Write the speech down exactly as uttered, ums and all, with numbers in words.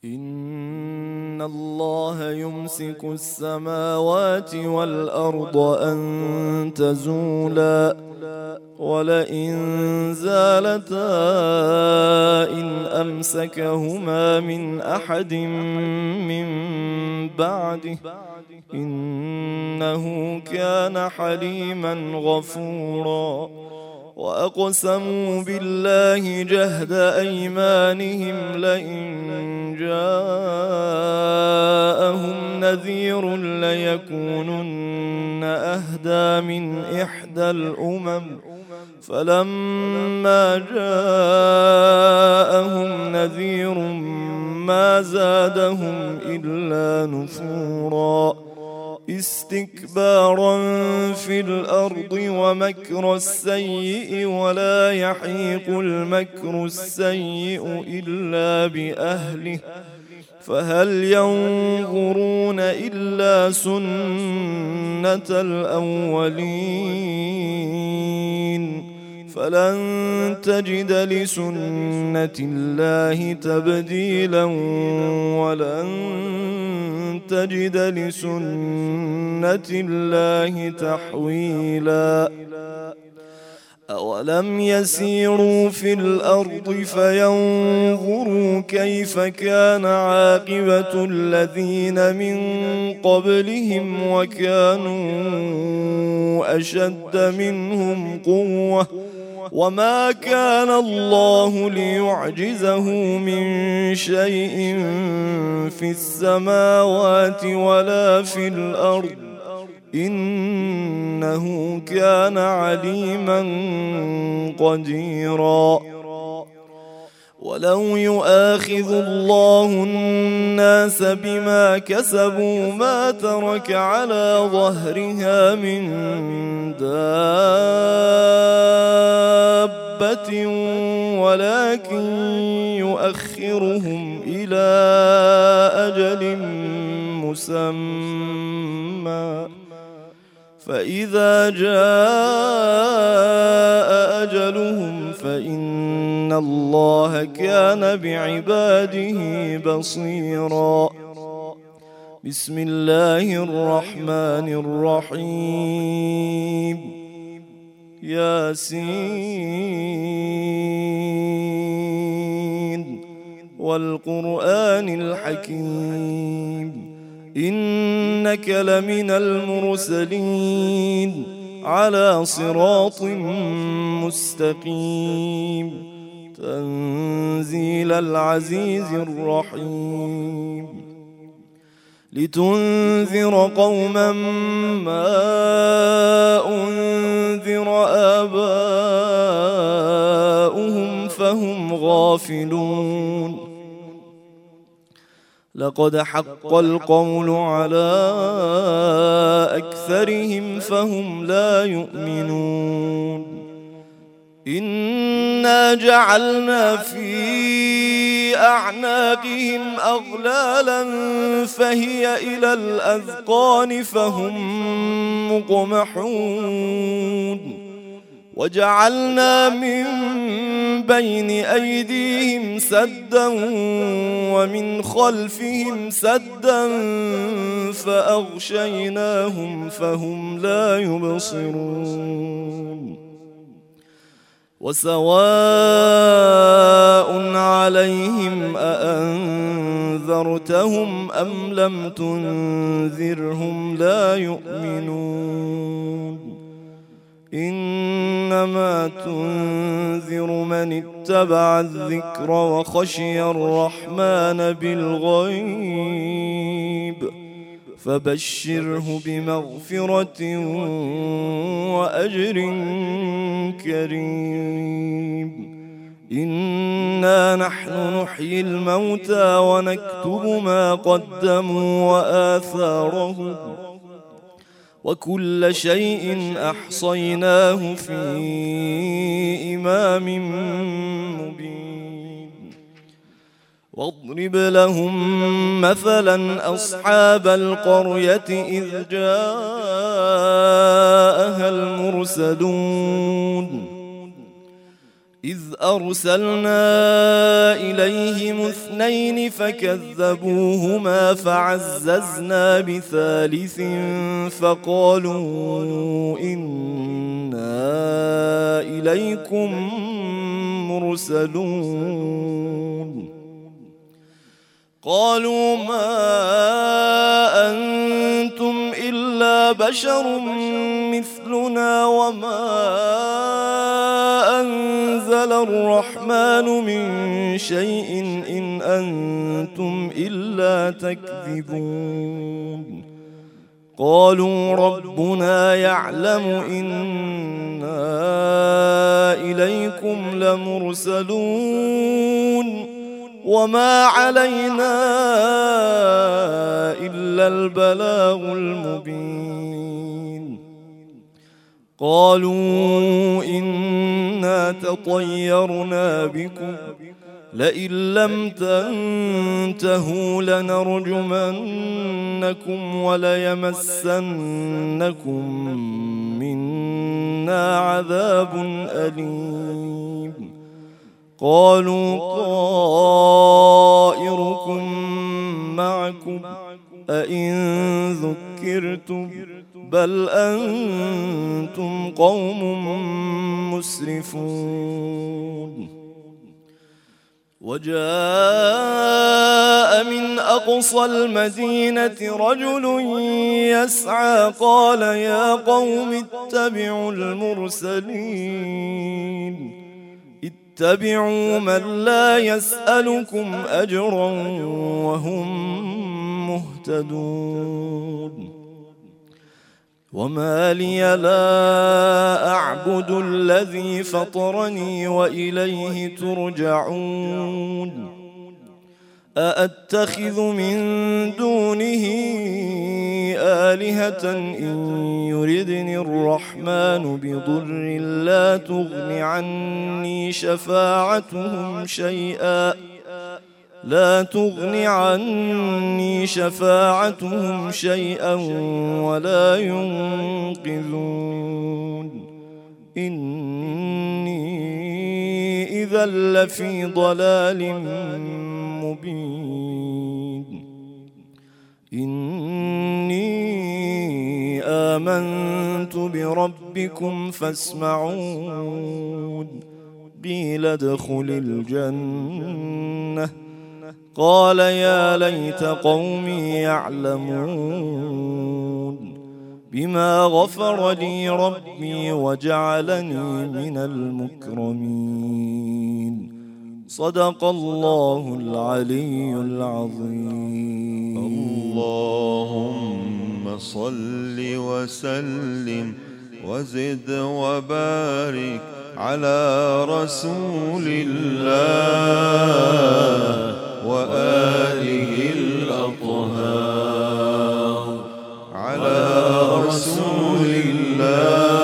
إن الله يمسك السماوات والأرض أن تزولا ولئن زالتا إن أمسكهما من أحد من بعده إنه كان حليما غفورا. وأقسموا بالله جهد أيمانهم لئن جاءهم نذير ليكونن أهدى من إحدى الأمم فلما جاءهم نذير ما زادهم إلا نفورا استكبارا في الأرض ومكر السيء ولا يحيق المكر السيء إلا بأهله فهل ينظرون إلا سنة الأولين فلن تجد لسنة الله تبديلا ولن تجد لسنة الله تحويلا. أولم يسيروا في الأرض فينظروا كيف كان عاقبة الذين من قبلهم وكانوا أشد منهم قوة وما كان الله ليعجزه من شيء في السماوات ولا في الأرض إنه كان عليما قديرا. ولو يؤاخذ الله الناس بما كسبوا ما ترك على ظهرها من دابة ولكن يؤخرهم إلى أجل مسمى فإذا جاء أجلهم فإن الله كان بعباده بصيرا. بسم الله الرحمن الرحيم ياسين والقرآن الحكيم إنك لمن المرسلين على صراط مستقيم تنزيل العزيز الرحيم لتنذر قوما ما أنذر آباؤهم فهم غافلون. لقد حق القول على أكثرهم فهم لا يؤمنون. إنا جعلنا في أعناقهم أغلالا فهي إلى الأذقان فهم مقمحون وجعلنا من بين أيديهم سدا ومن خلفهم سدا فأغشيناهم فهم لا يبصرون. وسواء عليهم أأنذرتهم أم لم تنذرهم لا يؤمنون. إنما تنذر من اتبع الذكر وخشي الرحمن بالغيب فبشره بمغفرة وأجر كريم. إنا نحن نحيي الموتى ونكتب ما قدموا وآثارهم وكل شيء أحصيناه في إمام مبين. واضرب لهم مثلا أصحاب القرية إذ جاءها المرسلون إذ أرسلنا إليهم اثنين فكذبوهما فعززنا بثالث فقالوا إنا إليكم مرسلون قالوا ما أنتم إلا بشر مثلنا وما أنزل الرحمن من شيء إن أنتم إلا تكذبون قالوا ربنا يعلم إنا إليكم لمرسلون وما علينا إلا البلاغ المبين قالوا إنا تطيرنا بكم لئن لم تنتهوا لنرجمنكم وليمسنكم منا عذاب أليم قالوا طائركم معكم أئن ذكرتم بل أنتم قوم مسرفون وجاء من أقصى المدينة رجل يسعى قال يا قوم اتبعوا المرسلين اتبعوا من لا يسألكم أجرا وهم مهتدون وما لي لا أعبد الذي فطرني وإليه ترجعون أأتخذ من دونه آلهة إن يردني الرحمن بضر لا تغن عني شفاعتهم شيئا لا تغن عني شفاعتهم شيئا ولا ينقذون إني إذا لفي ضلال مبين إني آمنت بربكم فاسمعون قيل ادخل الجنة قال يا ليت قومي يعلمون بما غفر لي ربي وجعلني من المكرمين صدق الله العلي العظيم. اللهم صل وسلم وزد وبارك على رسول الله وآله الأطهار على رسول الله